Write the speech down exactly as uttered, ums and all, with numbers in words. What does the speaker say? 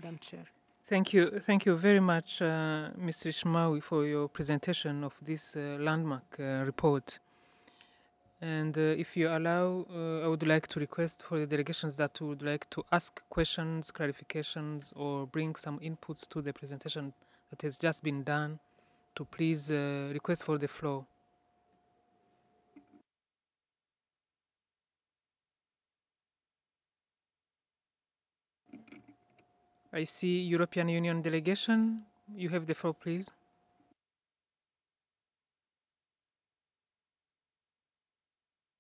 Madam Chair. Thank you. Thank you very much, uh, Mister Ishmawi, for your presentation of this uh, landmark uh, report. And uh, if you allow, uh, I would like to request for the delegations that would like to ask questions, clarifications, or bring some inputs to the presentation that has just been done to please uh, request for the floor. I see European Union delegation. You have the floor, please.